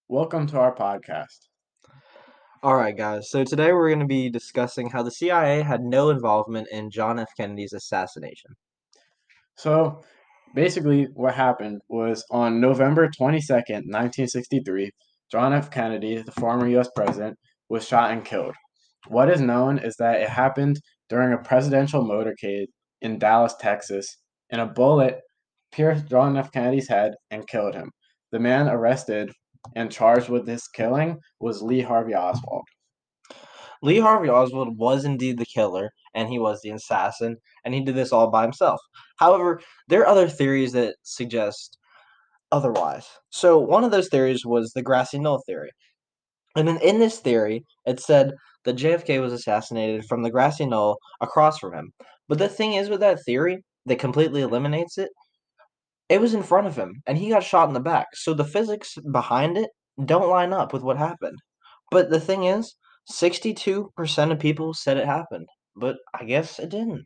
Welcome to our podcast. All right, guys. So today we're going to be discussing how the CIA had no involvement in John F. Kennedy's assassination. So, basically, what happened was on November 22nd, 1963, John F. Kennedy, the former U.S. president, was shot and killed. What is known is that it happened during a presidential motorcade in Dallas, Texas, and a bullet pierced John F. Kennedy's head and killed him. The man arrested and charged with this killing was Lee Harvey Oswald. Lee Harvey Oswald was indeed the killer, and he was the assassin, and he did this all by himself. However, there are other theories that suggest otherwise. So one of those theories was the grassy knoll theory. And in this theory, it said that JFK was assassinated from the grassy knoll across from him. But the thing is with that theory that completely eliminates it, it was in front of him, and he got shot in the back. So the physics behind it don't line up with what happened. But the thing is, 62% of people said it happened, but I guess it didn't.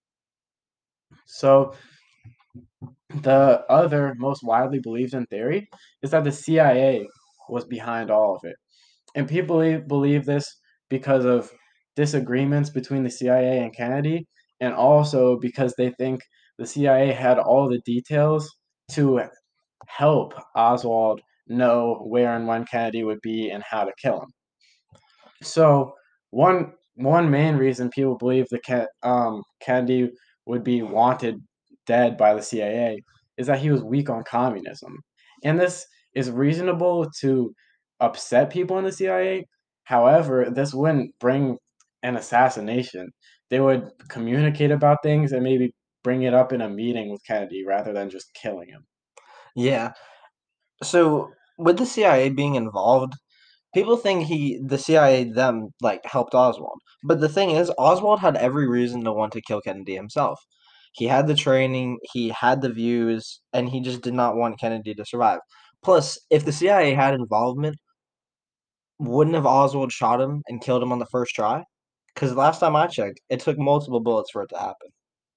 So, the other most widely believed in theory is that the CIA was behind all of it. And people believe this because of disagreements between the CIA and Kennedy, and also because they think the CIA had all the details to help Oswald know where and when Kennedy would be and how to kill him. So one main reason people believe Kennedy would be wanted dead by the CIA is that he was weak on communism, and this is reasonable to upset people in the CIA. However, this wouldn't bring an assassination. They would communicate about things and maybe bring it up in a meeting with Kennedy rather than just killing him. Yeah. So with the CIA being involved, people think the CIA them like helped Oswald. But the thing is, Oswald had every reason to want to kill Kennedy himself. He had the training, he had the views, and he just did not want Kennedy to survive. Plus, if the CIA had involvement, wouldn't have Oswald shot him and killed him on the first try? Because last time I checked, it took multiple bullets for it to happen.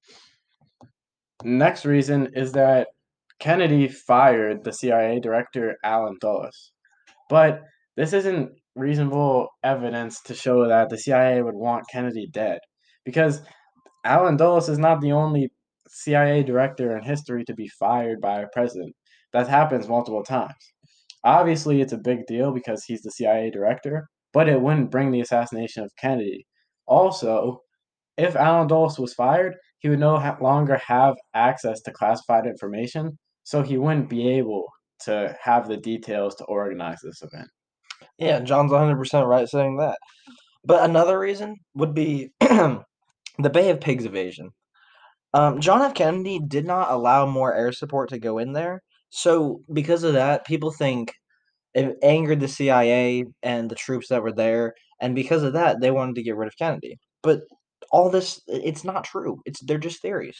Next reason is that Kennedy fired the CIA director Allen Dulles. But this isn't reasonable evidence to show that the CIA would want Kennedy dead, because Allen Dulles is not the only CIA director in history to be fired by a president. That happens multiple times. Obviously, it's a big deal because he's the CIA director, but it wouldn't bring the assassination of Kennedy. Also, if Allen Dulles was fired, he would no longer have access to classified information, so he wouldn't be able to have the details to organize this event. Yeah, John's 100% right saying that. But another reason would be the Bay of Pigs invasion. John F. Kennedy did not allow more air support to go in there. So, because of that, people think it angered the CIA and the troops that were there. And because of that, they wanted to get rid of Kennedy. But all this, it's not true. They're just theories.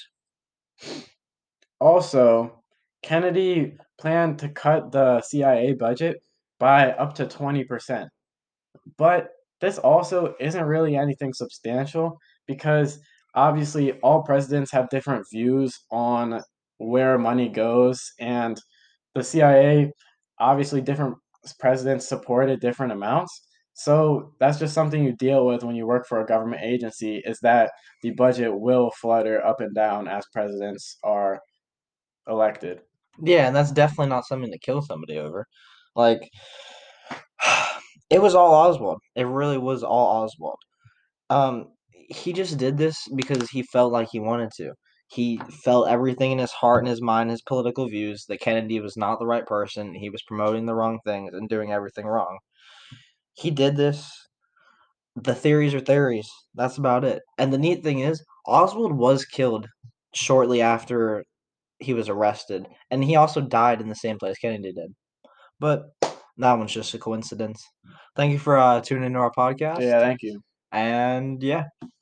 Also, Kennedy planned to cut the CIA budget by up to 20%. But this also isn't really anything substantial because obviously all presidents have different views on where money goes, and the CIA, obviously, different presidents supported different amounts. So that's just something you deal with when you work for a government agency, is that the budget will flutter up and down as presidents are elected. Yeah, and that's definitely not something to kill somebody over. Like, it was all Oswald. It really was all Oswald. He just did this because he felt like he wanted to. He felt everything in his heart and his mind, his political views, that Kennedy was not the right person. He was promoting the wrong things and doing everything wrong. He did this. The theories are theories. That's about it. And the neat thing is, Oswald was killed shortly after he was arrested, and he also died in the same place Kennedy did. But that one's just a coincidence. Thank you for tuning into our podcast, Yeah, thank you. and yeah.